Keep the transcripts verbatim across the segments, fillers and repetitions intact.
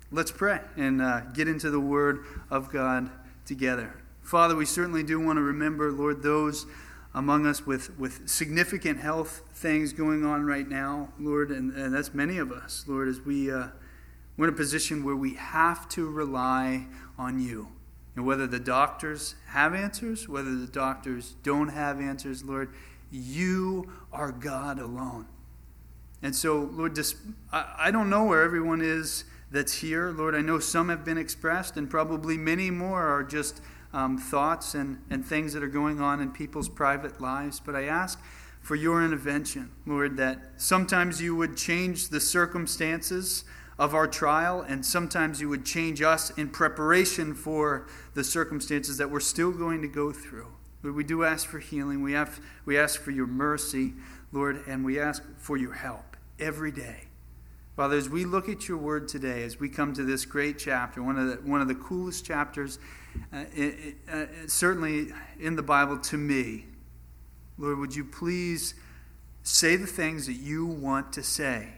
Let's pray and uh, get into the Word of God together. Father, we certainly do want to remember, Lord, those among us with, with significant health things going on right now, Lord, and, and that's many of us, Lord, as we, uh, we're in a position where we have to rely on you. And whether the doctors have answers, whether the doctors don't have answers, Lord, you are God alone. And so, Lord, just, I, I don't know where everyone is that's here. Lord, I know some have been expressed, and probably many more are just um, thoughts and, and things that are going on in people's private lives. But I ask for your intervention, Lord, that sometimes you would change the circumstances of our trial, and sometimes you would change us in preparation for the circumstances that we're still going to go through. Lord, we do ask for healing. We have, we ask for your mercy, Lord, and we ask for your help every day. Father, as we look at your word today, as we come to this great chapter, one of the, one of the coolest chapters, uh, it, uh, certainly in the Bible to me, Lord, would you please say the things that you want to say?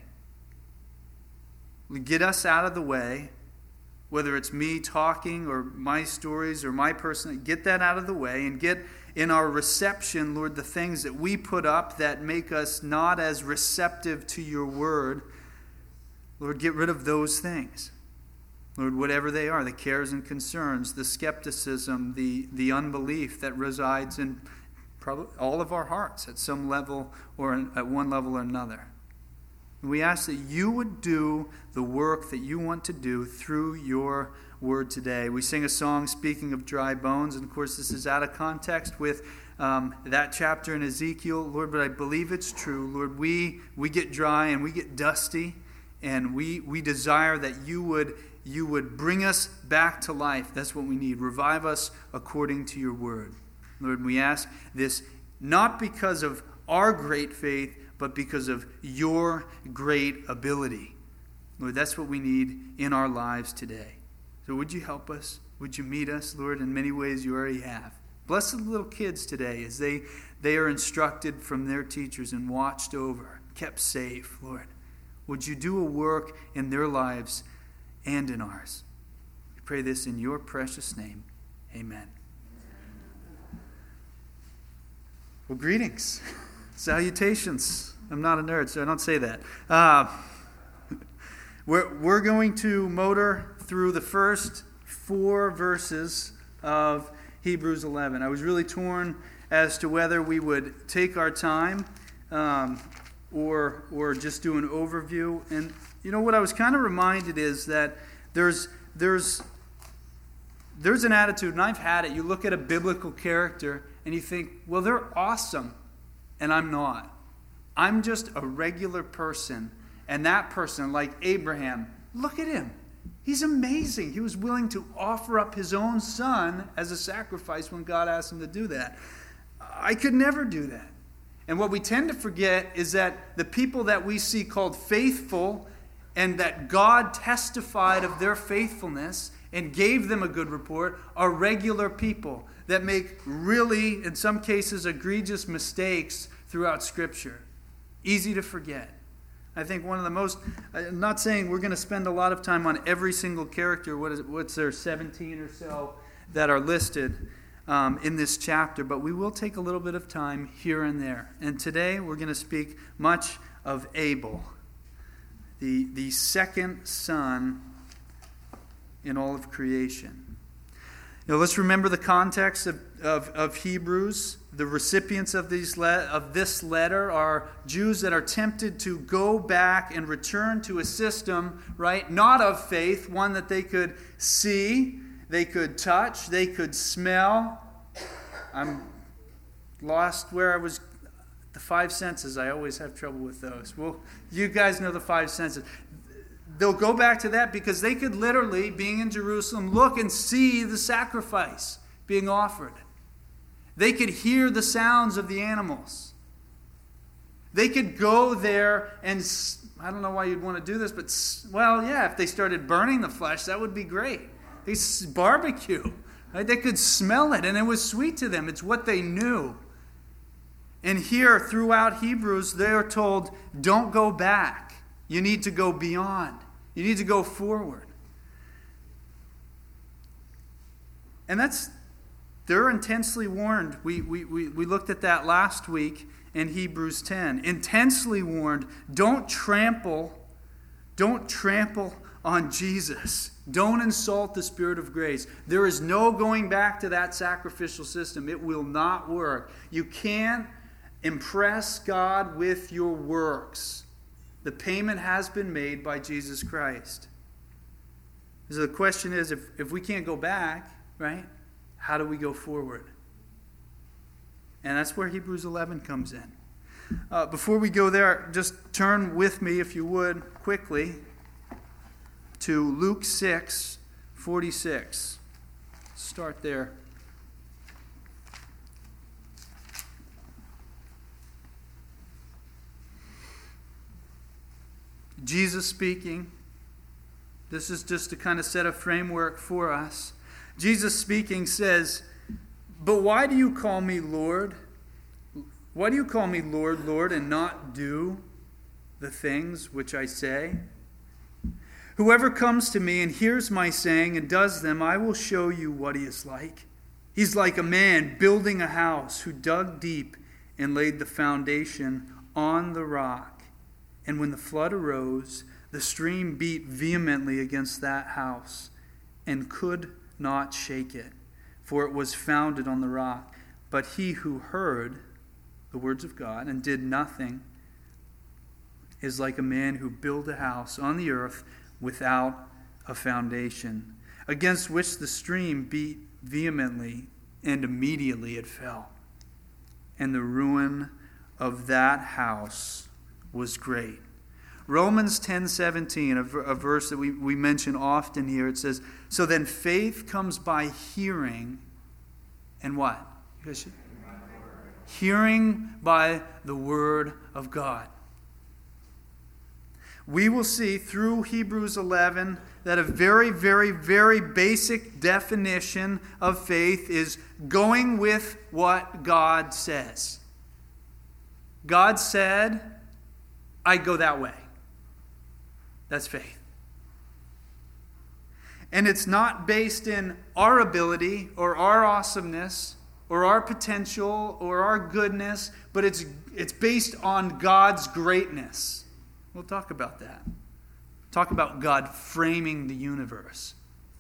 Get us out of the way, whether it's me talking or my stories or my person, get that out of the way and get in our reception, Lord, the things that we put up that make us not as receptive to your word. Lord, get rid of those things. Lord, whatever they are, the cares and concerns, the skepticism, the, the unbelief that resides in probably all of our hearts at some level or at one level or another. We ask that you would do the work that you want to do through your word today. We sing a song speaking of dry bones, and of course this is out of context with um, that chapter in Ezekiel, Lord, but I believe it's true. Lord, we we get dry and we get dusty, and we we desire that you would you would bring us back to life. That's what we need. Revive us according to your word. Lord, we ask this not because of our great faith, but because of your great ability. Lord, that's what we need in our lives today. So would you help us? Would you meet us, Lord, in many ways you already have. Bless the little kids today as they, they are instructed from their teachers and watched over, kept safe, Lord. Would you do a work in their lives and in ours? We pray this in your precious name. Amen. Well, greetings. Salutations. I'm not a nerd, so I don't say that. Uh, we're, we're going to motor through the first four verses of Hebrews eleven. I was really torn as to whether we would take our time um, or, or just do an overview. And you know what I was kind of reminded is that there's there's there's an attitude, and I've had it. You look at a biblical character and you think, well, they're awesome. And I'm not. I'm just a regular person. And that person, like Abraham, look at him. He's amazing. He was willing to offer up his own son as a sacrifice when God asked him to do that. I could never do that. And what we tend to forget is that the people that we see called faithful and that God testified of their faithfulness and gave them a good report are regular people that make really, in some cases, egregious mistakes throughout Scripture. Easy to forget. I think one of the most, I'm not saying we're going to spend a lot of time on every single character. What is it, what's there, seventeen or so that are listed um, in this chapter, but we will take a little bit of time here and there. And today we're going to speak much of Abel, the, the second son in all of creation. Now let's remember the context of, of, of Hebrews. The recipients of, these le- of this letter are Jews that are tempted to go back and return to a system, right, not of faith, one that they could see, they could touch, they could smell. I'm lost where I was. The five senses, I always have trouble with those. Well, you guys know the five senses. They'll go back to that because they could literally, being in Jerusalem, look and see the sacrifice being offered. They could hear the sounds of the animals. They could go there and, I don't know why you'd want to do this, but, well, yeah, if they started burning the flesh, that would be great. They barbecue. Right? They could smell it, and it was sweet to them. It's what they knew. And here, throughout Hebrews, they are told, don't go back. You need to go beyond. You need to go forward. And that's, they're intensely warned. We, we, we, we looked at that last week in Hebrews ten. Intensely warned, don't trample, don't trample on Jesus. Don't insult the Spirit of grace. There is no going back to that sacrificial system. It will not work. You can't impress God with your works. The payment has been made by Jesus Christ. So the question is, if, if we can't go back, right, how do we go forward? And that's where Hebrews eleven comes in. Uh, before we go there, just turn with me, if you would, quickly, to Luke six forty-six. Start there. Jesus speaking. This is just to kind of set a framework for us. Jesus speaking says, "But why do you call me Lord? Why do you call me Lord, Lord, and not do the things which I say? Whoever comes to me and hears my saying and does them, I will show you what he is like. He's like a man building a house who dug deep and laid the foundation on the rock. And when the flood arose, the stream beat vehemently against that house and could not shake it, for it was founded on the rock. But he who heard the words of God and did nothing is like a man who built a house on the earth without a foundation, against which the stream beat vehemently, and immediately it fell. And the ruin of that house was great." Romans ten seventeen, a, a verse that we, we mention often here, it says, "So then faith comes by hearing," and what? You guys should, hearing by the word of God. We will see through Hebrews eleven that a very, very, very basic definition of faith is going with what God says. God said, I go that way. That's faith. And it's not based in our ability or our awesomeness or our potential or our goodness, but it's it's based on God's greatness. We'll talk about that. Talk about God framing the universe.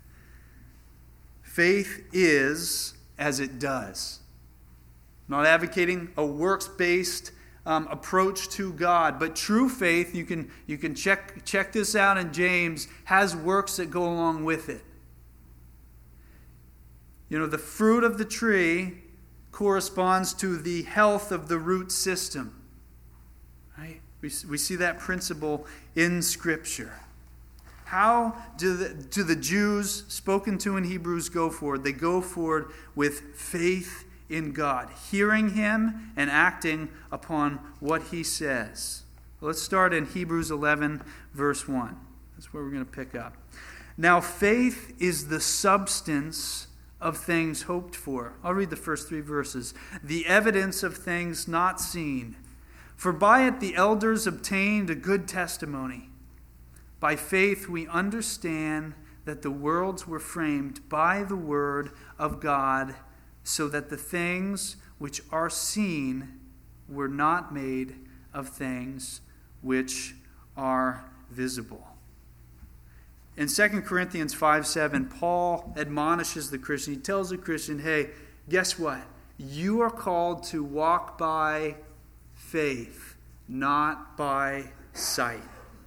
Faith is as it does. I'm not advocating a works-based um, approach to God, but true faith, you can you can check check this out in James, has works that go along with it. You know, the fruit of the tree corresponds to the health of the root system. Right? We, we see that principle in Scripture. How do the, do the Jews spoken to in Hebrews go forward? They go forward with faith in God, hearing Him and acting upon what He says. Let's start in Hebrews eleven, verse one. That's where we're going to pick up. Now faith is the substance of things hoped for. I'll read the first three verses. The evidence of things not seen. For by it the elders obtained a good testimony. By faith we understand that the worlds were framed by the word of God, so that the things which are seen were not made of things which are visible. In Second Corinthians five seven, Paul admonishes the Christian. He tells the Christian, hey, guess what? You are called to walk by faith, not by sight.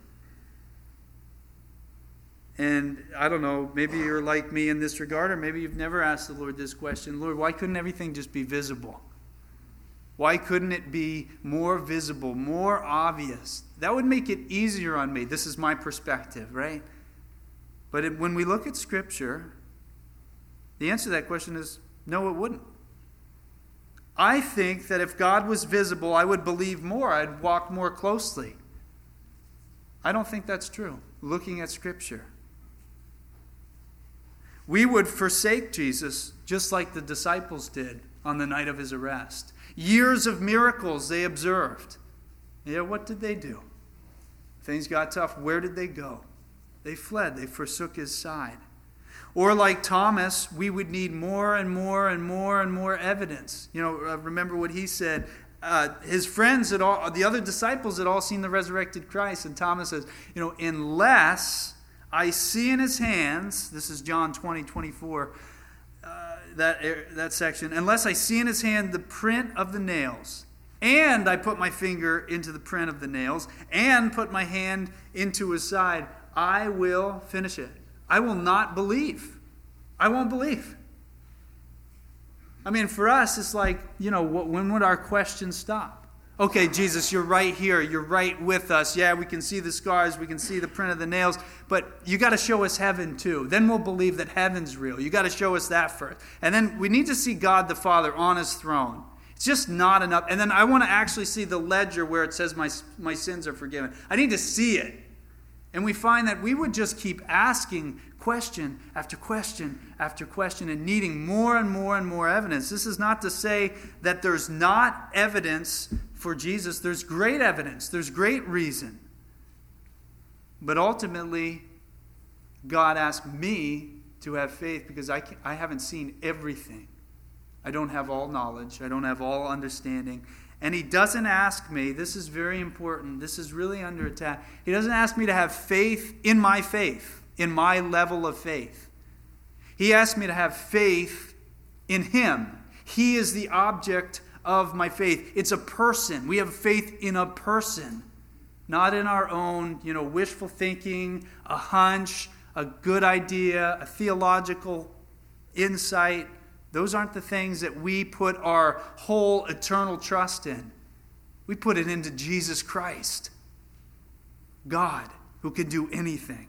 And I don't know, maybe you're like me in this regard, or maybe you've never asked the Lord this question. Lord, why couldn't everything just be visible? Why couldn't it be more visible, more obvious? That would make it easier on me. This is my perspective, right? But it, when we look at Scripture, the answer to that question is no, it wouldn't. I think that if God was visible, I would believe more. I'd walk more closely. I don't think that's true, looking at Scripture. We would forsake Jesus just like the disciples did on the night of his arrest. Years of miracles they observed. Yeah, what did they do? Things got tough. Where did they go? They fled. They forsook his side. Or like Thomas, we would need more and more and more and more evidence. You know, uh, remember what he said. Uh, his friends, had all, the other disciples had all seen the resurrected Christ. And Thomas says, you know, unless I see in his hands, this is John twenty, twenty-four, uh, that, that section, unless I see in his hand the print of the nails, and I put my finger into the print of the nails, and put my hand into his side, I will finish it. I will not believe. I won't believe. I mean, for us, it's like, you know, when would our questions stop? Okay, Jesus, you're right here. You're right with us. Yeah, we can see the scars. We can see the print of the nails. But you got to show us heaven too. Then we'll believe that heaven's real. You got to show us that first. And then we need to see God the Father on his throne. It's just not enough. And then I want to actually see the ledger where it says my, my sins are forgiven. I need to see it. And we find that we would just keep asking question after question after question and needing more and more and more evidence. This is not to say that there's not evidence for Jesus. There's great evidence. There's great reason. But ultimately, God asked me to have faith because I, can, I haven't seen everything. I don't have all knowledge. I don't have all understanding. And he doesn't ask me, this is very important, this is really under attack. He doesn't ask me to have faith in my faith, in my level of faith. He asked me to have faith in him. He is the object of my faith. It's a person. We have faith in a person, not in our own, you know, wishful thinking, a hunch, a good idea, a theological insight. Those aren't the things that we put our whole eternal trust in. We put it into Jesus Christ, God, who can do anything.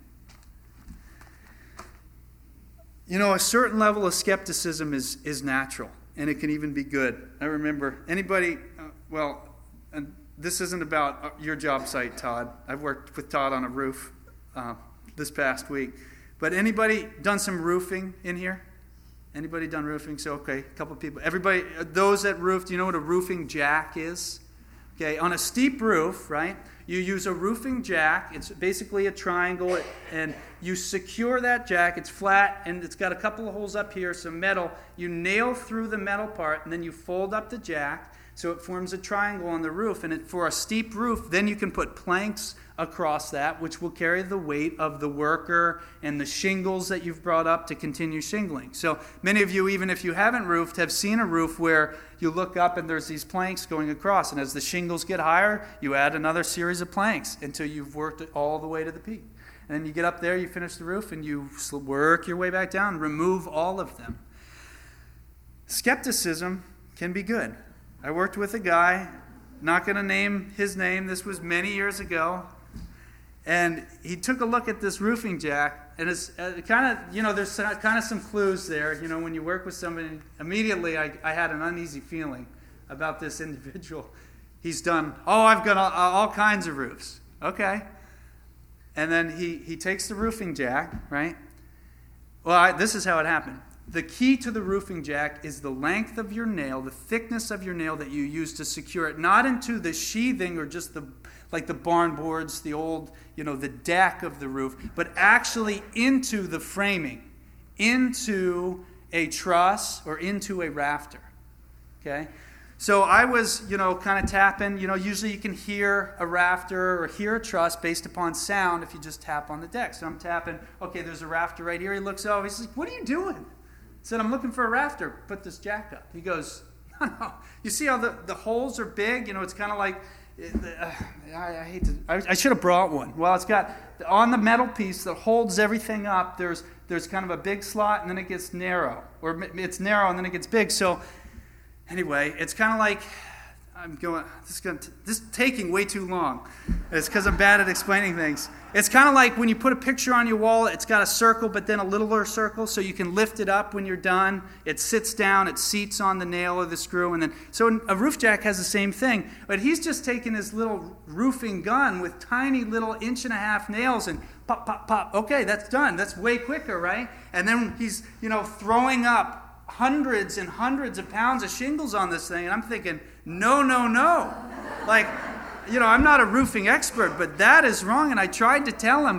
You know, a certain level of skepticism is, is natural, and it can even be good. I remember anybody, uh, well, and this isn't about your job site, Todd. I've worked with Todd on a roof uh, this past week. But anybody done some roofing in here? Anybody done roofing? So, okay, a couple of people. Everybody, those that roof, do you know what a roofing jack is? Okay, on a steep roof, right, you use a roofing jack. It's basically a triangle, and you secure that jack. It's flat, and it's got a couple of holes up here, some metal. You nail through the metal part, and then you fold up the jack, so it forms a triangle on the roof. And it, for a steep roof, then you can put planks across that, which will carry the weight of the worker and the shingles that you've brought up to continue shingling. So many of you, even if you haven't roofed, have seen a roof where you look up and there's these planks going across. And as the shingles get higher, you add another series of planks until you've worked it all the way to the peak. And then you get up there, you finish the roof, and you work your way back down, remove all of them. Skepticism can be good. I worked with a guy, not going to name his name, this was many years ago, and he took a look at this roofing jack, and it's uh, kind of, you know, there's kind of some clues there. You know, when you work with somebody, immediately I, I had an uneasy feeling about this individual. He's done, oh, I've got all, all kinds of roofs. Okay. And then he, he takes the roofing jack, right? Well, I, this is how it happened. The key to the roofing jack is the length of your nail, the thickness of your nail that you use to secure it, not into the sheathing or just the like the barn boards, the old, you know, the deck of the roof, but actually into the framing, into a truss or into a rafter. Okay? So I was, you know, kind of tapping. You know, usually you can hear a rafter or hear a truss based upon sound if you just tap on the deck. So I'm tapping, okay, there's a rafter right here. He looks over, he's like, what are you doing? I said, I'm looking for a rafter. Put this jack up. He goes, no, no. You see how the, the holes are big? You know, it's kind of like, uh, I, I hate to, I, I should have brought one. Well, it's got, on the metal piece that holds everything up, there's there's kind of a big slot, and then it gets narrow. Or it's narrow, and then it gets big. So, anyway, it's kind of like, I'm going, this is, going to, this is taking way too long. It's because I'm bad at explaining things. It's kind of like when you put a picture on your wall, it's got a circle, but then a littler circle, so you can lift it up when you're done. It sits down, it seats on the nail or the screw, and then, so a roof jack has the same thing, but he's just taking his little roofing gun with tiny little inch and a half nails and pop, pop, pop. Okay, that's done. That's way quicker, right? And then he's, you know, throwing up hundreds and hundreds of pounds of shingles on this thing, and I'm thinking, no, no, no. Like, you know, I'm not a roofing expert, but that is wrong, and I tried to tell him, but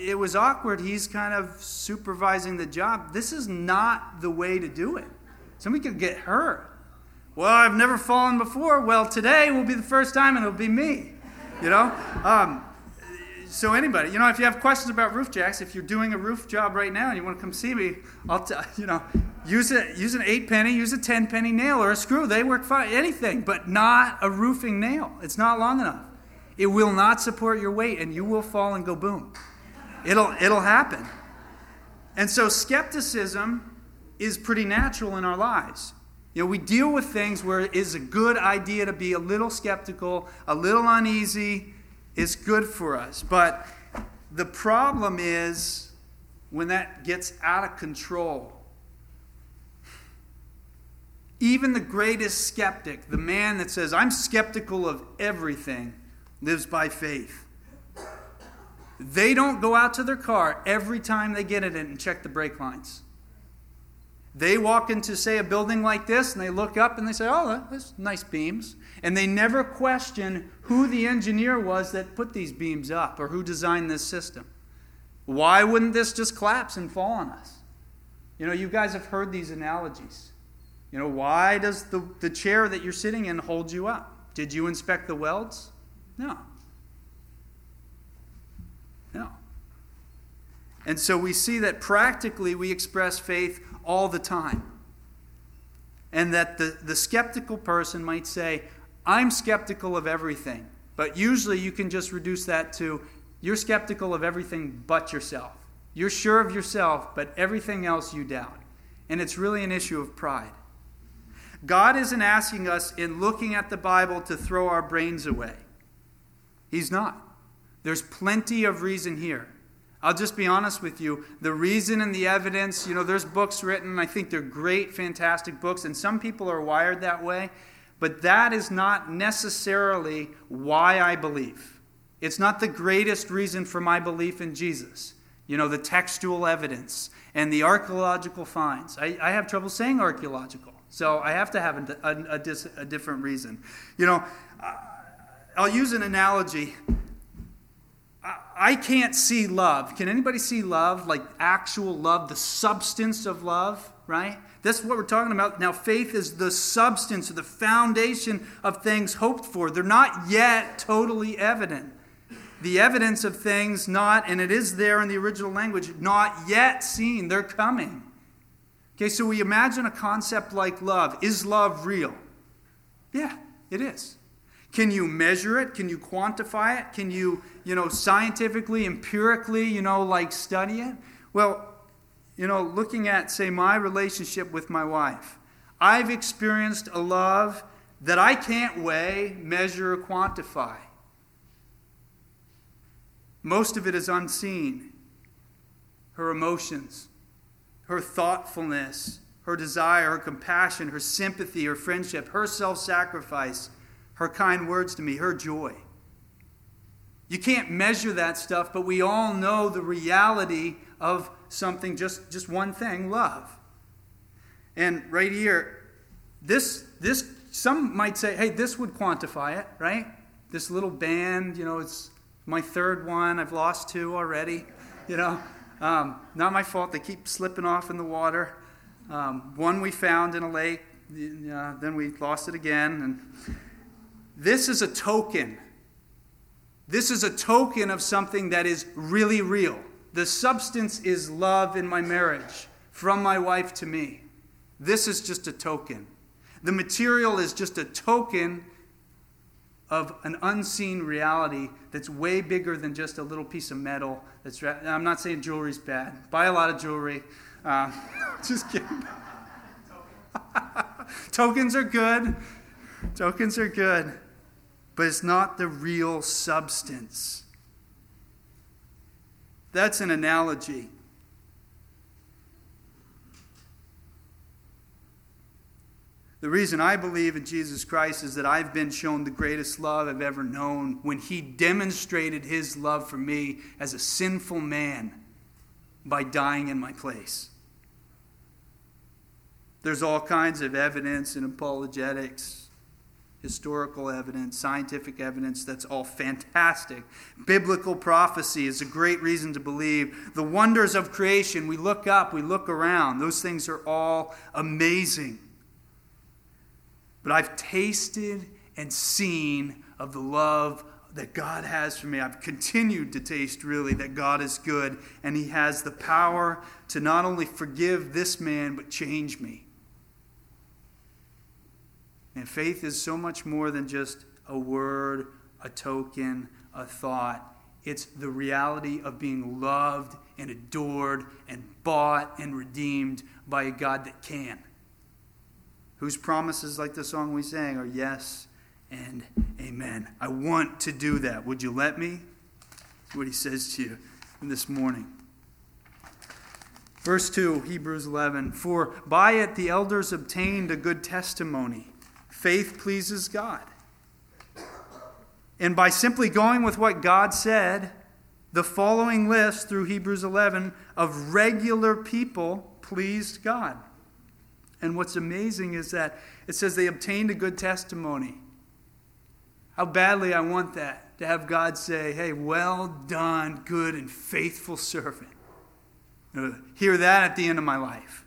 it was awkward. He's kind of supervising the job. This is not the way to do it. Somebody could get hurt. Well, I've never fallen before. Well, today will be the first time, and it'll be me. You know? Um, so anybody, you know, if you have questions about roof jacks, if you're doing a roof job right now and you want to come see me, I'll tell you know, use a use an eight penny, use a ten penny nail or a screw. They work fine. Anything, but not a roofing nail. It's not long enough. It will not support your weight, and you will fall and go boom. It'll it'll happen. And so skepticism is pretty natural in our lives. You know, we deal with things where it is a good idea to be a little skeptical, a little uneasy. It's good for us. But the problem is when that gets out of control. Even the greatest skeptic, the man that says, I'm skeptical of everything, lives by faith. They don't go out to their car every time they get in it and check the brake lines. They walk into, say, a building like this, and they look up and they say, oh, that's nice beams. And they never question who the engineer was that put these beams up or who designed this system. Why wouldn't this just collapse and fall on us? You know, you guys have heard these analogies. You know, why does the, the chair that you're sitting in hold you up? Did you inspect the welds? No. No. And so we see that practically we express faith all the time. And that the, the skeptical person might say, I'm skeptical of everything. But usually you can just reduce that to, you're skeptical of everything but yourself. You're sure of yourself, but everything else you doubt. And it's really an issue of pride. God isn't asking us in looking at the Bible to throw our brains away. He's not. There's plenty of reason here. I'll just be honest with you. The reason and the evidence, you know, there's books written. I think they're great, fantastic books, and some people are wired that way. But that is not necessarily why I believe. It's not the greatest reason for my belief in Jesus. You know, the textual evidence and the archaeological finds. I, I have trouble saying archaeological, so I have to have a, a, a, dis, a different reason. You know, I'll use an analogy. I can't see love. Can anybody see love? Like actual love, the substance of love, right? That's what we're talking about. Now, faith is the substance or the foundation of things hoped for. They're not yet totally evident. The evidence of things not, and it is there in the original language, not yet seen. They're coming. Okay, so we imagine a concept like love. Is love real? Yeah, it is. Can you measure it? Can you quantify it? Can you, you know, scientifically, empirically, you know, like study it? Well, you know, looking at, say, my relationship with my wife, I've experienced a love that I can't weigh, measure, or quantify. Most of it is unseen. Her emotions, her thoughtfulness, her desire, her compassion, her sympathy, her friendship, her self-sacrifice, her kind words to me, her joy. You can't measure that stuff, but we all know the reality of something, just, just one thing, love. And right here, this, this, some might say, hey, this would quantify it, right? This little band, you know, it's my third one. I've lost two already, you know. Um, not my fault. They keep slipping off in the water. Um, one we found in a lake. Uh, then we lost it again. And this is a token. This is a token of something that is really real. The substance is love in my marriage, from my wife to me. This is just a token. The material is just a token of an unseen reality that's way bigger than just a little piece of metal. That's ra- I'm not saying jewelry's bad. Buy a lot of jewelry. Uh, just kidding. Tokens are good. Tokens are good. But it's not the real substance. That's an analogy. The reason I believe in Jesus Christ is that I've been shown the greatest love I've ever known when He demonstrated His love for me as a sinful man by dying in my place. There's all kinds of evidence and apologetics historical evidence, scientific evidence, that's all fantastic. Biblical prophecy is a great reason to believe. The wonders of creation, we look up, we look around. Those things are all amazing. But I've tasted and seen of the love that God has for me. I've continued to taste, really, that God is good, and He has the power to not only forgive this man, but change me. And faith is so much more than just a word, a token, a thought. It's the reality of being loved and adored and bought and redeemed by a God that can. Whose promises, like the song we sang, are yes and amen. I want to do that. Would you let me? That's what He says to you this morning. Verse two, Hebrews eleven. For by it the elders obtained a good testimony. Faith pleases God. And by simply going with what God said, the following list through Hebrews eleven of regular people pleased God. And what's amazing is that it says they obtained a good testimony. How badly I want that, to have God say, hey, well done, good and faithful servant. Uh, hear that at the end of my life.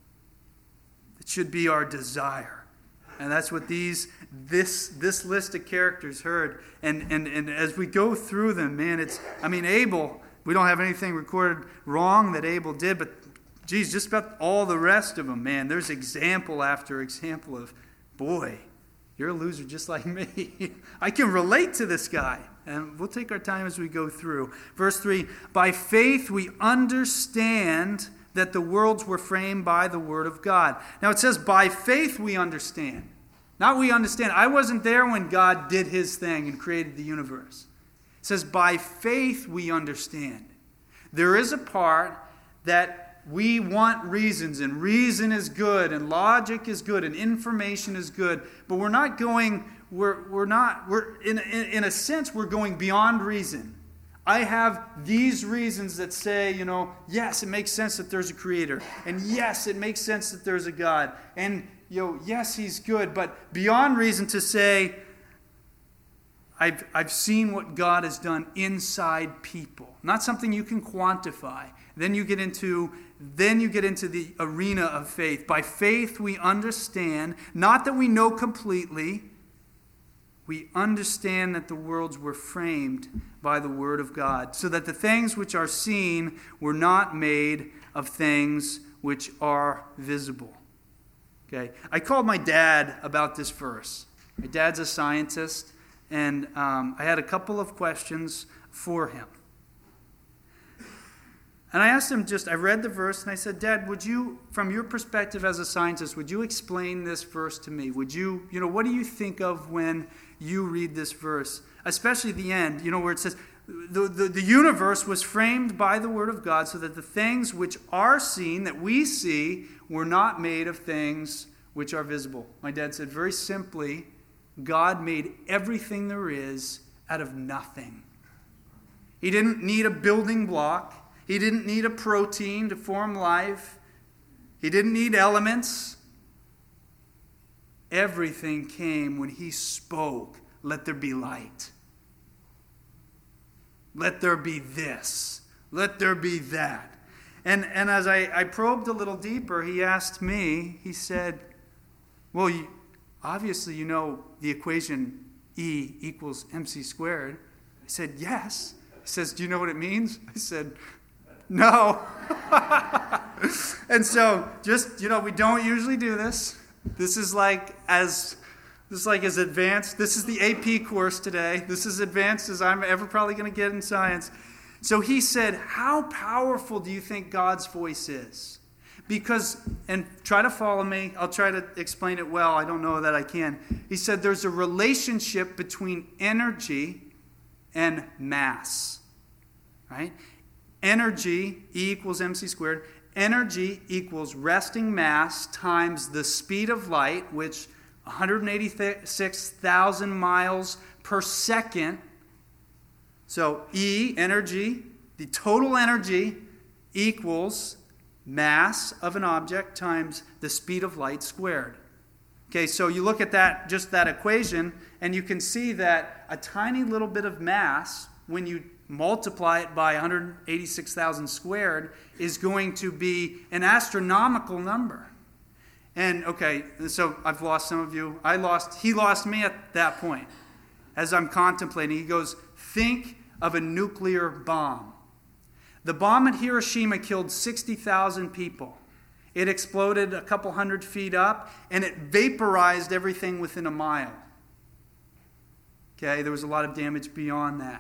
It should be our desire. And that's what these this this list of characters heard. And, and, and as we go through them, man, it's, I mean, Abel, we don't have anything recorded wrong that Abel did, but geez, just about all the rest of them, man, there's example after example of, boy, you're a loser just like me. I can relate to this guy. And we'll take our time as we go through. Verse three, by faith we understand that the worlds were framed by the word of God. Now it says, by faith we understand. Not we understand. I wasn't there when God did His thing and created the universe. It says, by faith we understand. There is a part that we want reasons, and reason is good, and logic is good, and information is good, but we're not going, we're, we're not, we're, in, in, in a sense, we're going beyond reason. I have these reasons that say, you know, yes, it makes sense that there's a creator. And yes, it makes sense that there's a God. And, you know, yes, He's good. But beyond reason to say, I've, I've seen what God has done inside people. Not something you can quantify. Then you get into, then you get into the arena of faith. By faith we understand, not that we know completely, we understand that the worlds were framed by the word of God, so that the things which are seen were not made of things which are visible. Okay, I called my dad about this verse. My dad's a scientist, and um, I had a couple of questions for him. And I asked him just, I read the verse, and I said, Dad, would you, from your perspective as a scientist, would you explain this verse to me? Would you, you know, what do you think of when you read this verse? Especially the end, you know, where it says, the, the, the universe was framed by the word of God so that the things which are seen, that we see, were not made of things which are visible. My dad said, very simply, God made everything there is out of nothing. He didn't need a building block. He didn't need a protein to form life. He didn't need elements. Everything came when He spoke, let there be light. Let there be this. Let there be that. And, and as I, I probed a little deeper, he asked me, he said, well, you, obviously you know the equation E equals mc squared. I said, yes. He says, do you know what it means? I said, no. And so, just, you know, we don't usually do this. This is like as this is like as advanced. This is the A P course today. This is advanced as I'm ever probably going to get in science. So he said, how powerful do you think God's voice is? Because, and try to follow me. I'll try to explain it well. I don't know that I can. He said there's a relationship between energy and mass. Right? Energy, E equals mc squared. Energy equals resting mass times the speed of light, which one hundred eighty-six thousand miles per second. So E, energy, the total energy equals mass of an object times the speed of light squared. Okay, so you look at that, just that equation, and you can see that a tiny little bit of mass, when you multiply it by one hundred eighty-six thousand squared, is going to be an astronomical number. And, okay, so I've lost some of you. I lost, he lost me at that point. As I'm contemplating, he goes, think of a nuclear bomb. The bomb at Hiroshima killed sixty thousand people. It exploded a couple hundred feet up, and it vaporized everything within a mile. Okay, there was a lot of damage beyond that.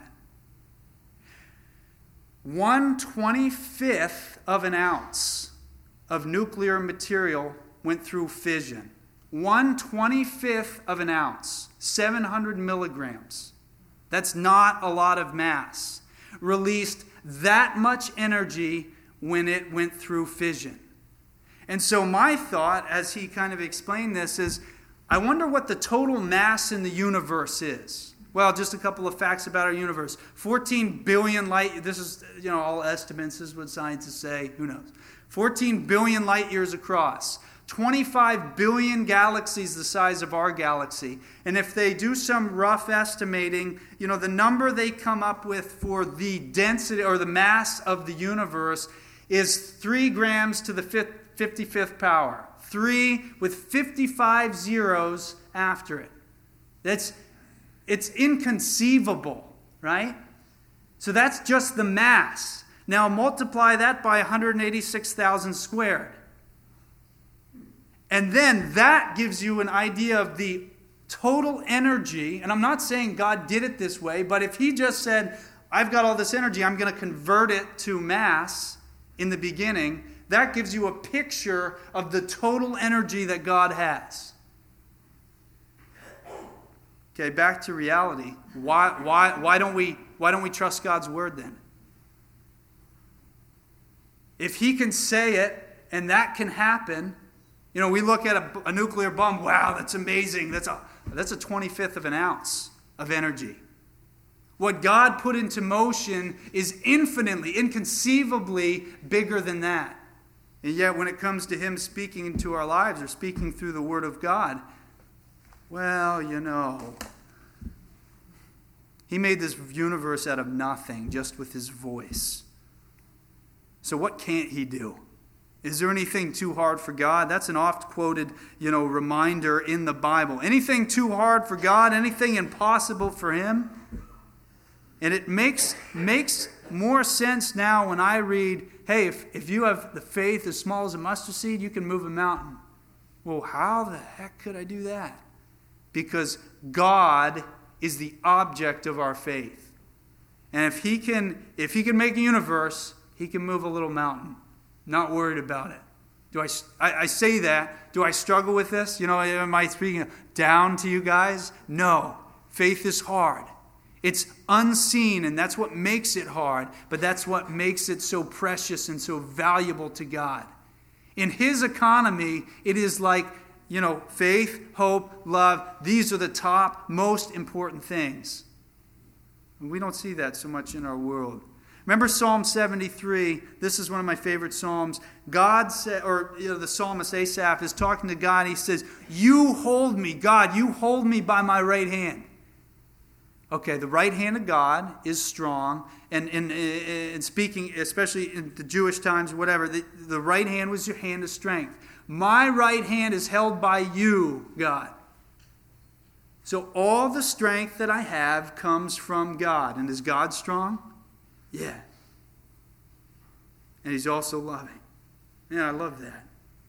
One twenty-fifth of an ounce of nuclear material went through fission. One twenty-fifth of an ounce, seven hundred milligrams. That's not a lot of mass. Released that much energy when it went through fission. And so my thought, as he kind of explained this, is I wonder what the total mass in the universe is. Well, just a couple of facts about our universe. fourteen billion light, this is, you know, all estimates, this is what scientists say, who knows. fourteen billion light years across. twenty-five billion galaxies the size of our galaxy. And if they do some rough estimating, you know, the number they come up with for the density or the mass of the universe is three grams to the fifty-fifth power. Three with fifty-five zeros after it. That's, it's inconceivable, right? So that's just the mass. Now multiply that by one hundred eighty-six thousand squared. And then that gives you an idea of the total energy. And I'm not saying God did it this way, but if he just said, I've got all this energy, I'm going to convert it to mass in the beginning, that gives you a picture of the total energy that God has. Okay, back to reality. Why, why, why don't we, why don't we trust God's word then? If he can say it and that can happen, you know, we look at a, a nuclear bomb, wow, that's amazing. That's a, that's a twenty-fifth of an ounce of energy. What God put into motion is infinitely, inconceivably bigger than that. And yet when it comes to him speaking into our lives or speaking through the word of God, well, you know, he made this universe out of nothing just with his voice. So what can't he do? Is there anything too hard for God? That's an oft-quoted, you know, reminder in the Bible. Anything too hard for God? Anything impossible for him? And it makes, makes more sense now when I read, hey, if, if you have the faith as small as a mustard seed, you can move a mountain. Well, how the heck could I do that? Because God is the object of our faith. And if he can, if he can make a universe, he can move a little mountain. Not worried about it. Do I, I, I say that. Do I struggle with this? You know, am I speaking down to you guys? No. Faith is hard. It's unseen, and that's what makes it hard, but that's what makes it so precious and so valuable to God. In his economy, it is like, you know, faith, hope, love. These are the top, most important things. And we don't see that so much in our world. Remember Psalm seventy-three? This is one of my favorite psalms. God said, or you know, the psalmist Asaph is talking to God. He says, "You hold me, God. You hold me by my right hand." Okay, the right hand of God is strong, and in, in speaking, especially in the Jewish times, or whatever, the, the right hand was your hand of strength. My right hand is held by you, God. So all the strength that I have comes from God, and is God strong? Yeah. And he's also loving. Yeah, I love that.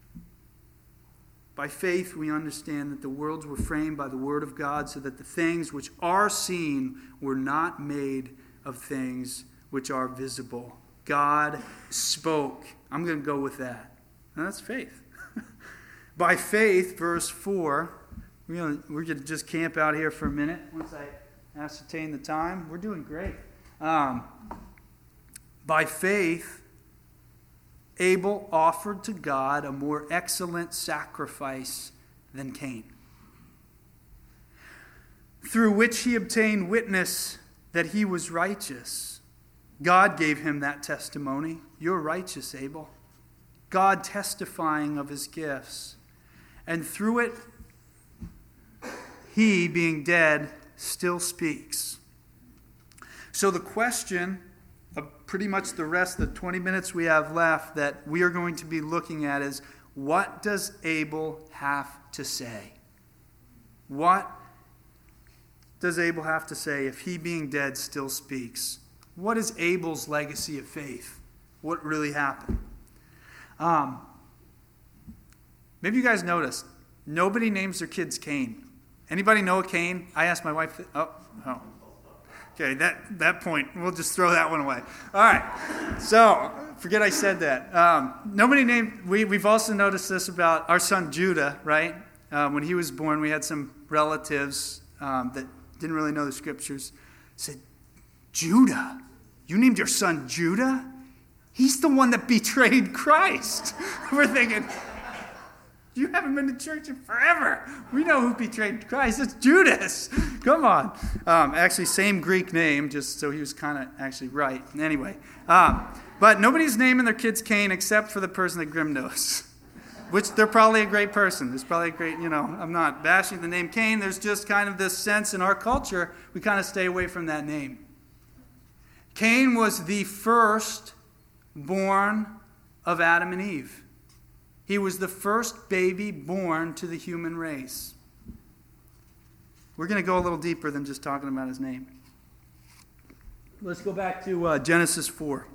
By faith, we understand that the worlds were framed by the word of God, so that the things which are seen were not made of things which are visible. God spoke. I'm going to go with that. Now, that's faith. By faith, verse four, we're going to, we're going to just camp out here for a minute once I ascertain the time. We're doing great. Um, By faith, Abel offered to God a more excellent sacrifice than Cain, through which he obtained witness that he was righteous. God gave him that testimony. You're righteous, Abel. God testifying of his gifts. And through it, he, being dead, still speaks. So the question of pretty much the rest of the twenty minutes we have left that we are going to be looking at is, what does Abel have to say? What does Abel have to say if he, being dead, still speaks? What is Abel's legacy of faith? What really happened? Um, maybe you guys noticed, nobody names their kids Cain. Anybody know a Cain? I asked my wife. Oh, oh. Okay, that, that point, we'll just throw that one away. All right, so forget I said that. Um, nobody named, we, we've also noticed this about our son Judah, right? Um, when he was born, we had some relatives um, that didn't really know the scriptures, said, Judah? You named your son Judah? He's the one that betrayed Christ. We're thinking, you haven't been to church in forever. We know who betrayed Christ. It's Judas. Come on. Um, actually, same Greek name, just so he was kind of actually right. Anyway, um, but nobody's naming their kids Cain except for the person that Grimm knows, which they're probably a great person. There's probably a great, you know, I'm not bashing the name Cain. There's just kind of this sense in our culture, we kind of stay away from that name. Cain was the first born of Adam and Eve. He was the first baby born to the human race. We're going to go a little deeper than just talking about his name. Let's go back to uh, Genesis four.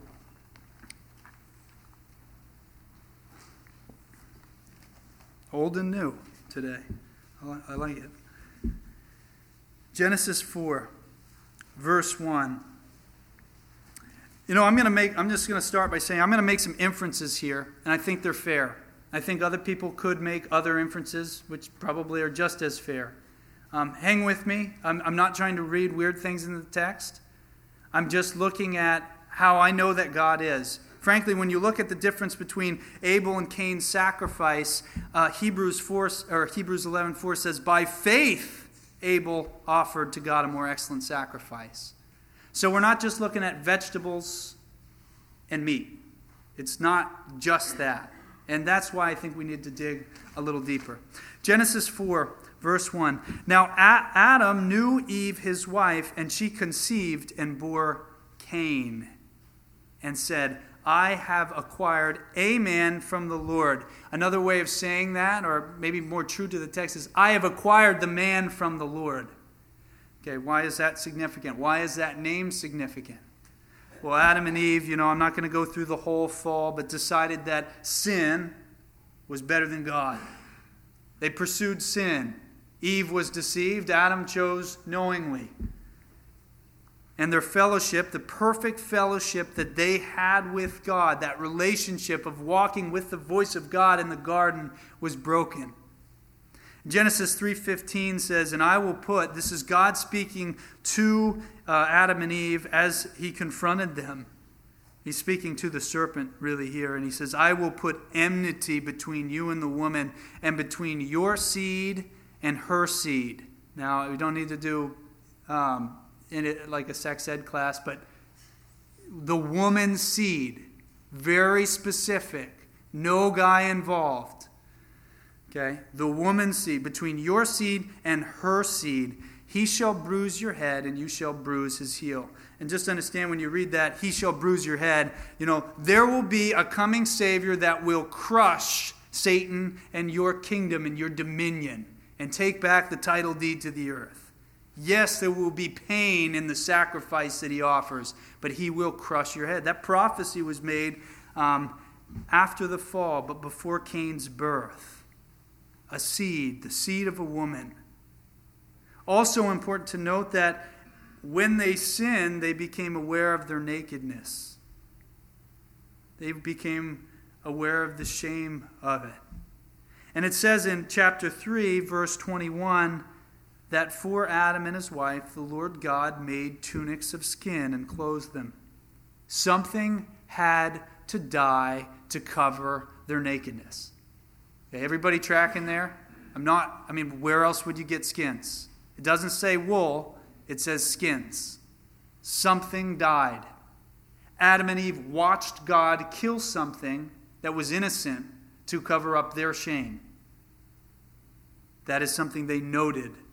Old and new today. I like it. Genesis four, verse one. You know, I'm going to make, I'm just going to start by saying I'm going to make some inferences here, and I think they're fair. I think other people could make other inferences, which probably are just as fair. Um, hang with me. I'm, I'm not trying to read weird things in the text. I'm just looking at how I know that God is. Frankly, when you look at the difference between Abel and Cain's sacrifice, uh, Hebrews four or Hebrews eleven four says, "By faith Abel offered to God a more excellent sacrifice." So we're not just looking at vegetables and meat. It's not just that. And that's why I think we need to dig a little deeper. Genesis four, verse one. Now Adam knew Eve his wife, and she conceived and bore Cain, and said, I have acquired a man from the Lord. Another way of saying that, or maybe more true to the text, is I have acquired the man from the Lord. Okay, why is that significant? Why is that name significant? Well, Adam and Eve, you know, I'm not going to go through the whole fall, but decided that sin was better than God. They pursued sin. Eve was deceived. Adam chose knowingly. And their fellowship, the perfect fellowship that they had with God, that relationship of walking with the voice of God in the garden, was broken. Genesis three fifteen says, and I will put, this is God speaking to uh, Adam and Eve as he confronted them. He's speaking to the serpent really here, and he says, I will put enmity between you and the woman, and between your seed and her seed. Now, we don't need to do um, in it like a sex ed class, but the woman's seed, very specific, no guy involved. Okay, the woman's seed, between your seed and her seed, he shall bruise your head and you shall bruise his heel. And just understand when you read that, he shall bruise your head, you know, there will be a coming Savior that will crush Satan and your kingdom and your dominion and take back the title deed to the earth. Yes, there will be pain in the sacrifice that he offers, but he will crush your head. That prophecy was made um, after the fall, but before Cain's birth. A seed, the seed of a woman. Also important to note that when they sinned, they became aware of their nakedness. They became aware of the shame of it. And it says in chapter three, verse twenty-one, that for Adam and his wife, the Lord God made tunics of skin and clothed them. Something had to die to cover their nakedness. Okay, everybody tracking there? I'm not, I mean, where else would you get skins? It doesn't say wool, it says skins. Something died. Adam and Eve watched God kill something that was innocent to cover up their shame. That is something they noted.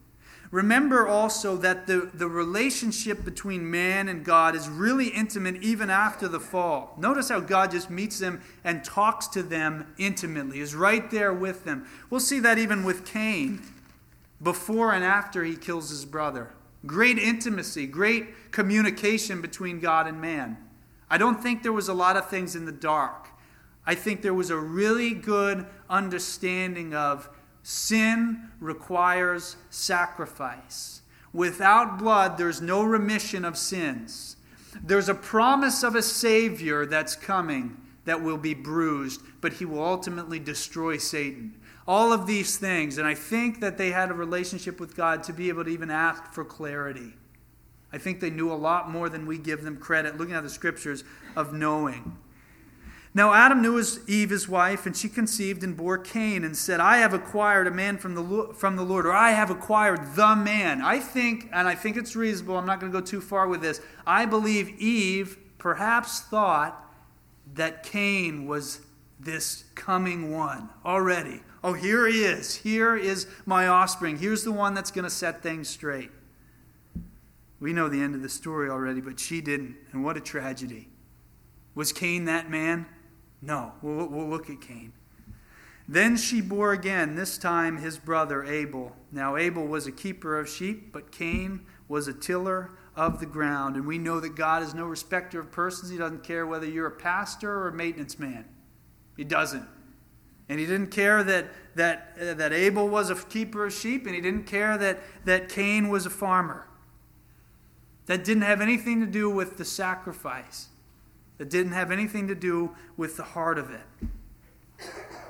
Remember also that the, the relationship between man and God is really intimate even after the fall. Notice how God just meets them and talks to them intimately, is right there with them. We'll see that even with Cain, before and after he kills his brother. Great intimacy, great communication between God and man. I don't think there was a lot of things in the dark. I think there was a really good understanding of sin requires sacrifice. Without blood, there's no remission of sins. There's a promise of a Savior that's coming that will be bruised, but he will ultimately destroy Satan. All of these things, and I think that they had a relationship with God to be able to even ask for clarity. I think they knew a lot more than we give them credit, looking at the scriptures, of knowing. Now Adam knew his, Eve, his wife, and she conceived and bore Cain and said, I have acquired a man from the, from the Lord, or I have acquired the man. I think, and I think it's reasonable, I'm not going to go too far with this, I believe Eve perhaps thought that Cain was this coming one already. Oh, here he is. Here is my offspring. Here's the one that's going to set things straight. We know the end of the story already, but she didn't. And what a tragedy. Was Cain that man? No. We'll, we'll look at Cain. Then she bore again, this time his brother Abel. Now Abel was a keeper of sheep, but Cain was a tiller of the ground. And we know that God is no respecter of persons. He doesn't care whether you're a pastor or a maintenance man. He doesn't. And he didn't care that that uh, that Abel was a keeper of sheep, and he didn't care that, that Cain was a farmer. That didn't have anything to do with the sacrifice. That didn't have anything to do with the heart of it. I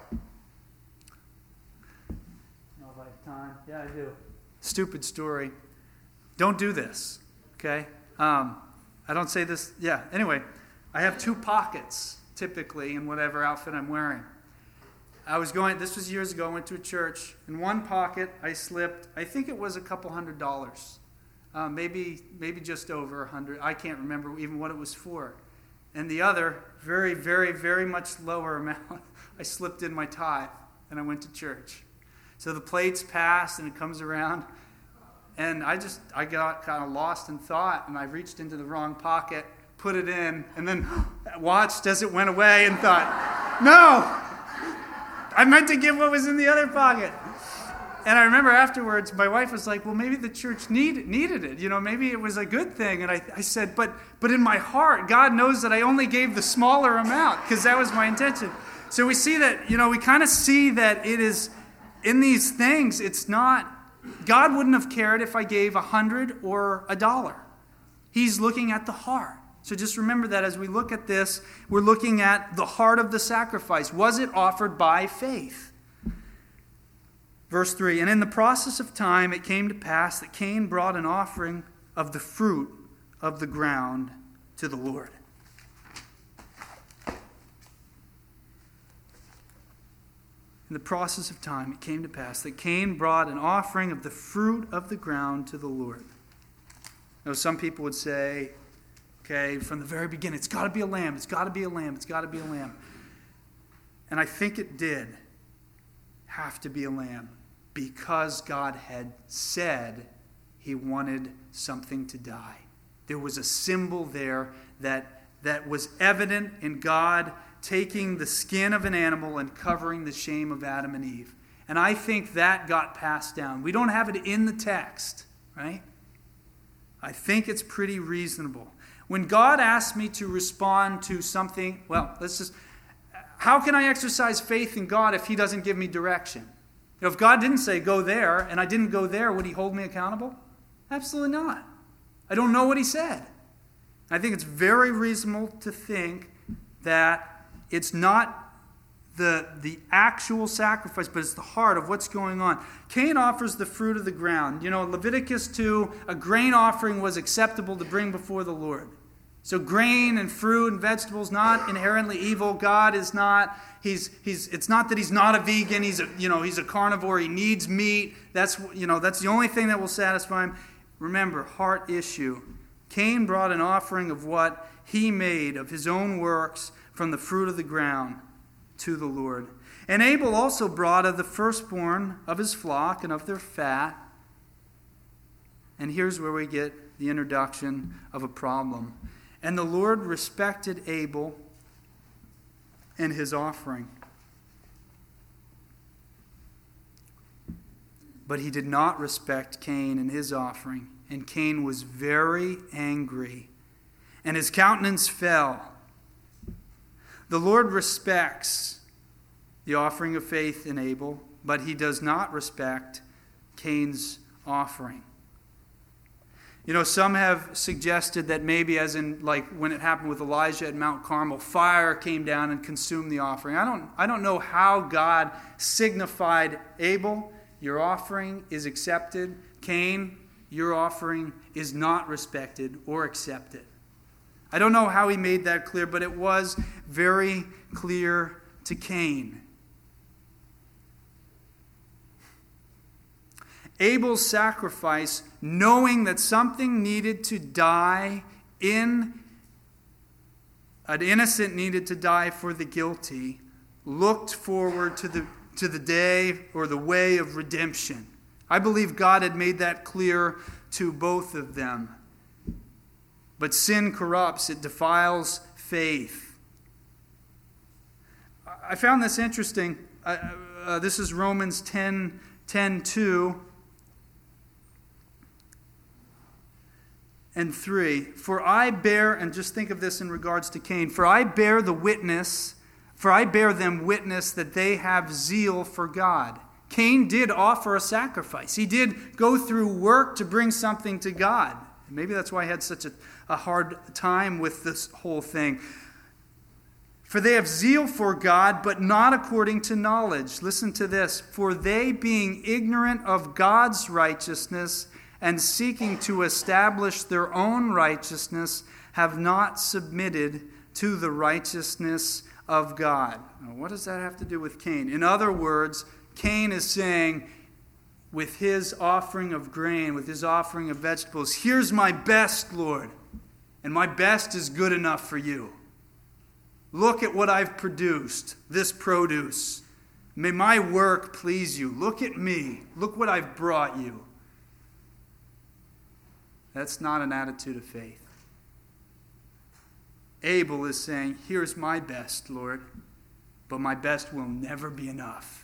don't know if I have time. Yeah, I do. Stupid story. Don't do this. Okay? Um, I don't say this. Yeah, anyway. I have two pockets, typically, in whatever outfit I'm wearing. I was going, this was years ago, I went to a church. In one pocket, I slipped, I think it was a couple hundred dollars. Uh, maybe maybe just over a hundred. I can't remember even what it was for. And the other, very, very, very much lower amount, I slipped in my tithe, and I went to church. So the plates passed, and it comes around, and I just, I got kind of lost in thought, and I reached into the wrong pocket, put it in, and then watched as it went away and thought, no! I meant to give what was in the other pocket. And I remember afterwards, my wife was like, well, maybe the church need, needed it. You know, maybe it was a good thing. And I, I said, but but in my heart, God knows that I only gave the smaller amount because that was my intention. So we see that, you know, we kind of see that it is, in these things, it's not, God wouldn't have cared if I gave a hundred or a dollar. He's looking at the heart. So just remember that as we look at this, we're looking at the heart of the sacrifice. Was it offered by faith? Verse three, and in the process of time it came to pass that Cain brought an offering of the fruit of the ground to the Lord. In the process of time it came to pass that Cain brought an offering of the fruit of the ground to the Lord. Now some people would say, okay, from the very beginning, it's got to be a lamb, it's got to be a lamb, it's got to be a lamb. And I think it did have to be a lamb because God had said he wanted something to die. There was a symbol there that, that was evident in God taking the skin of an animal and covering the shame of Adam and Eve. And I think that got passed down. We don't have it in the text, right? I think it's pretty reasonable. When God asks me to respond to something, well, let's just, how can I exercise faith in God if he doesn't give me direction? You know, if God didn't say, go there, and I didn't go there, would he hold me accountable? Absolutely not. I don't know what he said. I think it's very reasonable to think that it's not the, the actual sacrifice, but it's the heart of what's going on. Cain offers the fruit of the ground. You know, Leviticus two, a grain offering was acceptable to bring before the Lord. So grain and fruit and vegetables, not inherently evil. God is not, he's, he's, it's not that he's not a vegan, he's a, you know, he's a carnivore, he needs meat. That's, you know, that's the only thing that will satisfy him. Remember, heart issue. Cain brought an offering of what he made of his own works from the fruit of the ground to the Lord. And Abel also brought of the firstborn of his flock and of their fat. And here's where we get the introduction of a problem. And the Lord respected Abel and his offering, but he did not respect Cain and his offering. And Cain was very angry, and his countenance fell. The Lord respects the offering of faith in Abel, but he does not respect Cain's offering. You know, some have suggested that maybe, as in like when it happened with Elijah at Mount Carmel, fire came down and consumed the offering. I don't, I don't know how God signified Abel, your offering is accepted. Cain, your offering is not respected or accepted. I don't know how he made that clear, but it was very clear to Cain. Abel's sacrifice, knowing that something needed to die in, an innocent needed to die for the guilty, looked forward to the, to the day or the way of redemption. I believe God had made that clear to both of them. But sin corrupts, it defiles faith. I found this interesting. Uh, uh, this is Romans ten, ten two and three. For I bear, and just think of this in regards to Cain, for I bear the witness, for I bear them witness that they have zeal for God. Cain did offer a sacrifice. He did go through work to bring something to God. Maybe that's why I had such a, a hard time with this whole thing. For they have zeal for God, but not according to knowledge. Listen to this. For they, being ignorant of God's righteousness and seeking to establish their own righteousness, have not submitted to the righteousness of God. Now, what does that have to do with Cain? In other words, Cain is saying, with his offering of grain, with his offering of vegetables, here's my best, Lord, and my best is good enough for you. Look at what I've produced, this produce. May my work please you. Look at me. Look what I've brought you. That's not an attitude of faith. Abel is saying, here's my best, Lord, but my best will never be enough.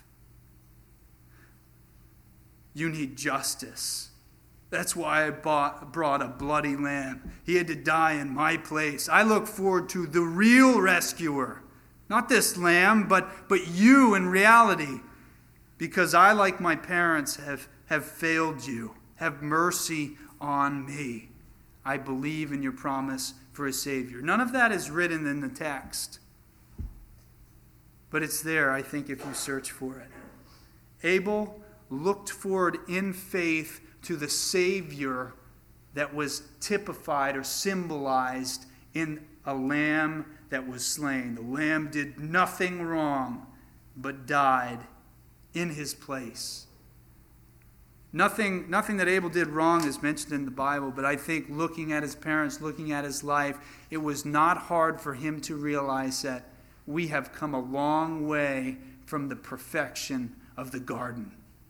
You need justice. That's why I bought, brought a bloody lamb. He had to die in my place. I look forward to the real rescuer. Not this lamb, but, but you in reality. Because I, like my parents, have, have failed you. Have mercy on me. I believe in your promise for a Savior. None of that is written in the text. But it's there, I think, if you search for it. Abel looked forward in faith to the Savior that was typified or symbolized in a lamb that was slain. The lamb did nothing wrong, but died in his place. Nothing, nothing that Abel did wrong is mentioned in the Bible, but I think looking at his parents, looking at his life, it was not hard for him to realize that we have come a long way from the perfection of the garden.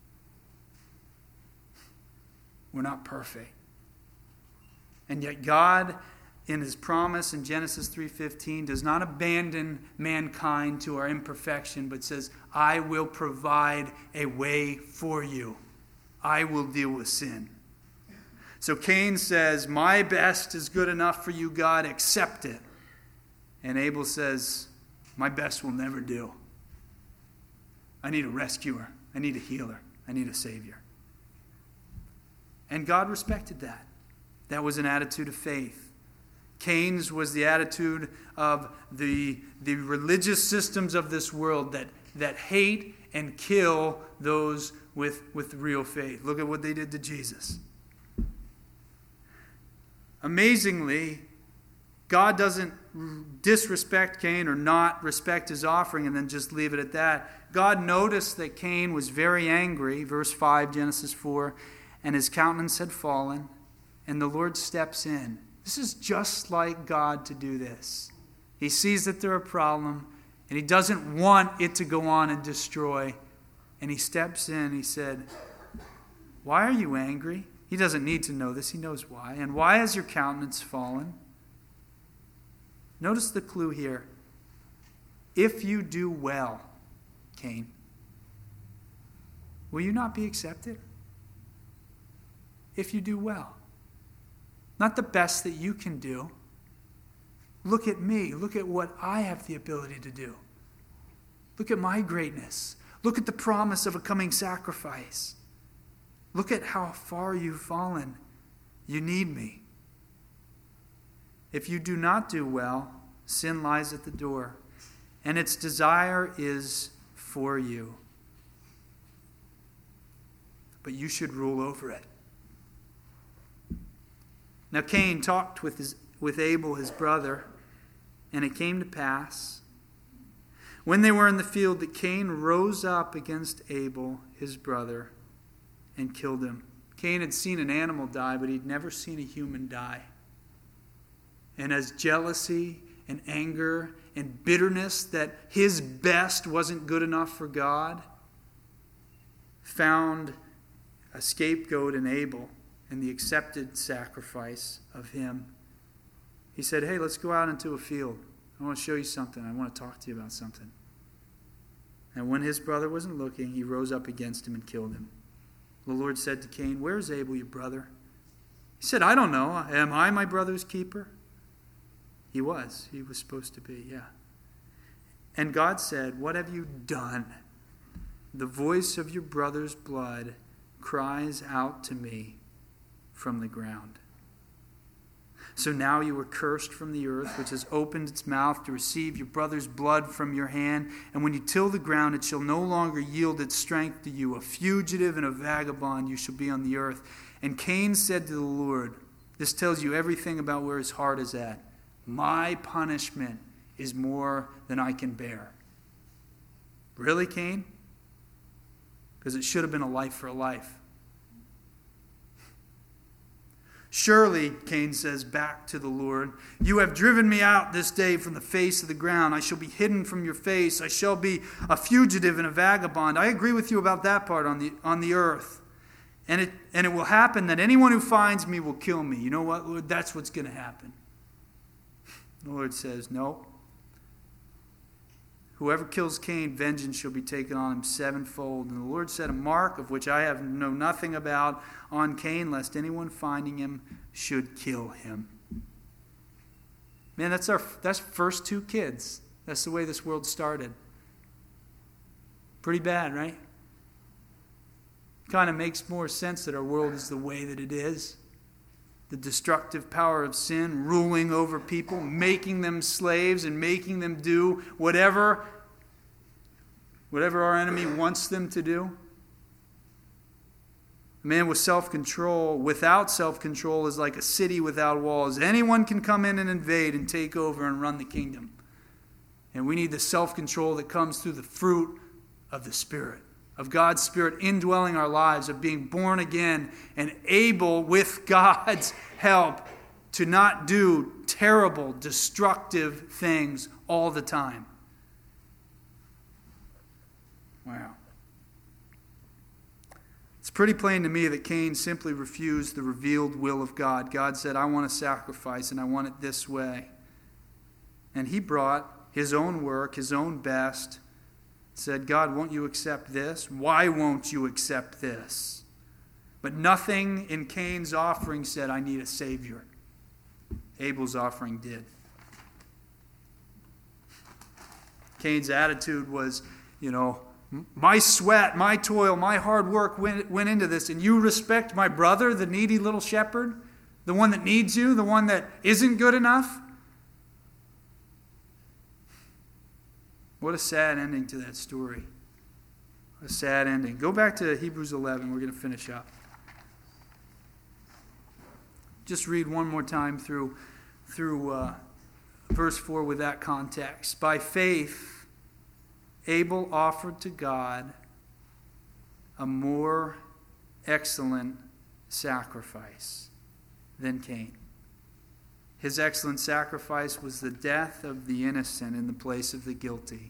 We're not perfect. And yet God, in his promise in Genesis three fifteen, does not abandon mankind to our imperfection, but says, I will provide a way for you. I will deal with sin. So Cain says, my best is good enough for you, God, accept it. And Abel says, my best will never do. I need a rescuer. I need a healer. I need a Savior. And God respected that. That was an attitude of faith. Cain's was the attitude of the, the religious systems of this world that, that hate and kill those with, with real faith. Look at what they did to Jesus. Amazingly, God doesn't disrespect Cain or not respect his offering and then just leave it at that. God noticed that Cain was very angry, verse five, Genesis four, and his countenance had fallen, and the Lord steps in. This is just like God to do this. He sees that there's a problem, and he doesn't want it to go on and destroy. And he steps in, he said, why are you angry? He He doesn't need to know this. He knows why. And why has your countenance fallen? Notice the clue here. If you do well, Cain, will you not be accepted? If you do well. Not the best that you can do. Look at me. Look at what I have the ability to do. Look at my greatness. Look at the promise of a coming sacrifice. Look at how far you've fallen. You need me. If you do not do well, sin lies at the door, and its desire is for you. But you should rule over it. Now Cain talked with his with Abel his brother, and it came to pass, when they were in the field, that Cain rose up against Abel his brother and killed him. Cain had seen an animal die, but he'd never seen a human die. And as jealousy and anger and bitterness that his best wasn't good enough for God found a scapegoat in Abel and the accepted sacrifice of him, he said, hey, let's go out into a field. I want to show you something. I want to talk to you about something. And when his brother wasn't looking, he rose up against him and killed him. The Lord said to Cain, where is Abel, your brother? He said, I don't know. Am I my brother's keeper? He was. He was supposed to be, yeah. And God said, what have you done? The voice of your brother's blood cries out to me from the ground. So now you are cursed from the earth, which has opened its mouth to receive your brother's blood from your hand. And when you till the ground, it shall no longer yield its strength to you. A fugitive and a vagabond you shall be on the earth. And Cain said to the Lord, this tells you everything about where his heart is at. My punishment is more than I can bear. Really, Cain? Because it should have been a life for a life. Surely, Cain says back to the Lord, you have driven me out this day from the face of the ground. I shall be hidden from your face. I shall be a fugitive and a vagabond. I agree with you about that part on the on the earth. And it and it will happen that anyone who finds me will kill me. You know what, Lord? That's what's going to happen. The Lord says, no. Whoever kills Cain, vengeance shall be taken on him sevenfold. And the Lord set a mark, of which I have know nothing about, on Cain, lest anyone finding him should kill him. Man, that's our that's first two kids. That's the way this world started. Pretty bad, right? Kind of makes more sense that our world is the way that it is. The destructive power of sin ruling over people, making them slaves and making them do whatever, whatever our enemy wants them to do. A man with self-control, without self-control, is like a city without walls. Anyone can come in and invade and take over and run the kingdom. And we need the self-control that comes through the fruit of the Spirit, of God's Spirit indwelling our lives, of being born again and able, with God's help, to not do terrible, destructive things all the time. Wow. It's pretty plain to me that Cain simply refused the revealed will of God. God said, I want a sacrifice, and I want it this way. And he brought his own work, his own best, said, God, won't you accept this? Why won't you accept this? But nothing in Cain's offering said, I need a Savior. Abel's offering did. Cain's attitude was, you know, my sweat, my toil, my hard work went, went into this, and you respect my brother, the needy little shepherd, the one that needs you, the one that isn't good enough? What a sad ending to that story. A sad ending. Go back to Hebrews eleven. We're going to finish up. Just read one more time through, through uh, verse four with that context. By faith, Abel offered to God a more excellent sacrifice than Cain. His excellent sacrifice was the death of the innocent in the place of the guilty.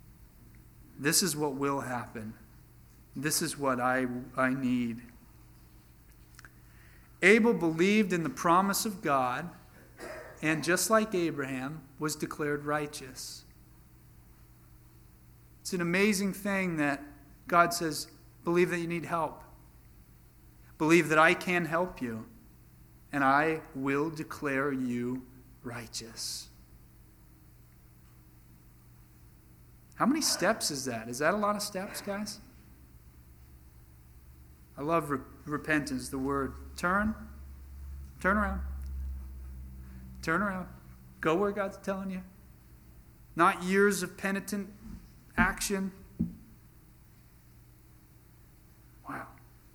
This is what will happen. This is what I, I need. Abel believed in the promise of God, and just like Abraham, was declared righteous. It's an amazing thing that God says, believe that you need help. Believe that I can help you, and I will declare you righteous. How many steps is that? Is that a lot of steps, guys? I love re- repentance, the word turn, turn around. Turn around. Go where God's telling you. Not years of penitent action. Wow.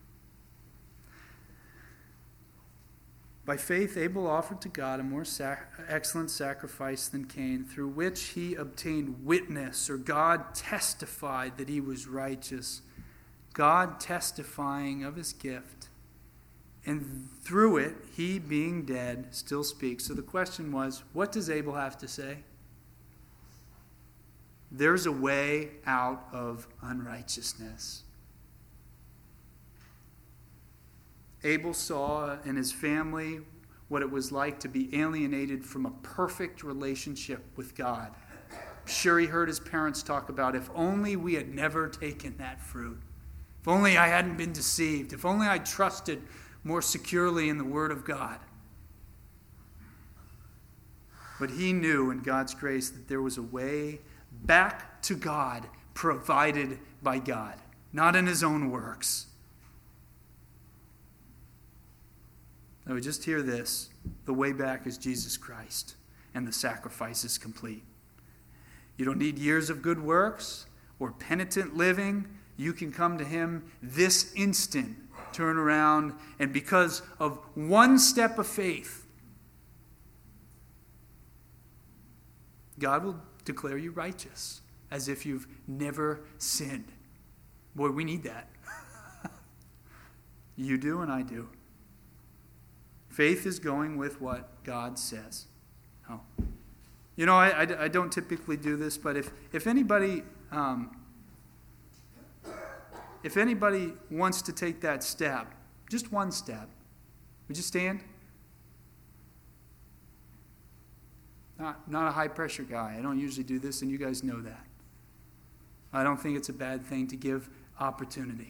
By faith, Abel offered to God a more sac- excellent sacrifice than Cain, through which he obtained witness, or God testified that he was righteous. God testifying of his gift. And through it, he being dead still speaks. So the question was, what does Abel have to say? There's a way out of unrighteousness. Abel saw in his family what it was like to be alienated from a perfect relationship with God. I'm sure he heard his parents talk about, if only we had never taken that fruit. If only I hadn't been deceived. If only I trusted more securely in the Word of God. But he knew in God's grace that there was a way back to God provided by God, not in his own works. Now we just hear this. The way back is Jesus Christ, and the sacrifice is complete. You don't need years of good works or penitent living. You can come to him this instant. Turn around, and because of one step of faith, God will declare you righteous, as if you've never sinned. Boy, we need that. You do and I do. Faith is going with what God says. Oh. You know, I, I, I don't typically do this, but if, if anybody... Um, If anybody wants to take that step, just one step, would you stand? Not, not a high-pressure guy. I don't usually do this, and you guys know that. I don't think it's a bad thing to give opportunity.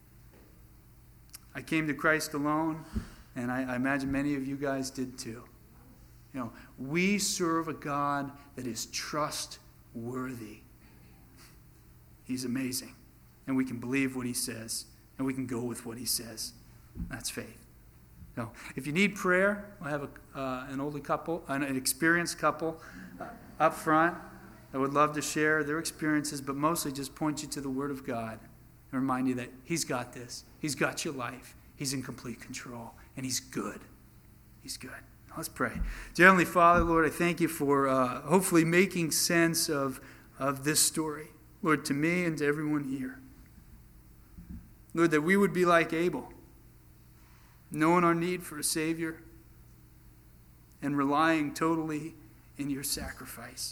I came to Christ alone, and I, I imagine many of you guys did too. You know, we serve a God that is trustworthy. He's amazing. And we can believe what he says, and we can go with what he says. That's faith. So, if you need prayer, we'll have a, uh, an older couple, an experienced couple uh, up front that would love to share their experiences, but mostly just point you to the Word of God and remind you that he's got this. He's got your life. He's in complete control, and he's good. He's good. Let's pray. Dear Heavenly Father, Lord, I thank you for uh, hopefully making sense of, of this story, Lord, to me and to everyone here. Lord, that we would be like Abel, knowing our need for a Savior and relying totally in your sacrifice.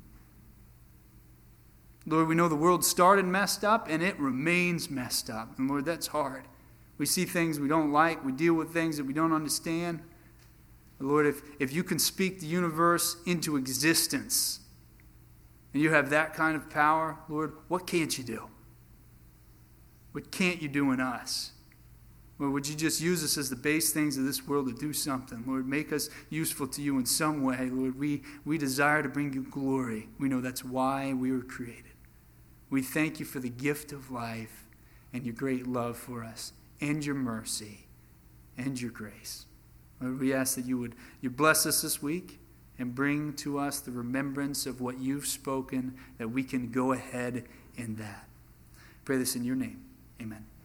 Lord, we know the world started messed up and it remains messed up. And Lord, that's hard. We see things we don't like. We deal with things that we don't understand. But Lord, if, if you can speak the universe into existence and you have that kind of power, Lord, what can't you do? What can't you do in us? Lord, would you just use us as the base things of this world to do something? Lord, make us useful to you in some way. Lord, we, we desire to bring you glory. We know that's why we were created. We thank you for the gift of life and your great love for us and your mercy and your grace. Lord, we ask that you would you bless us this week and bring to us the remembrance of what you've spoken, that we can go ahead in that. Pray this in your name. Amen.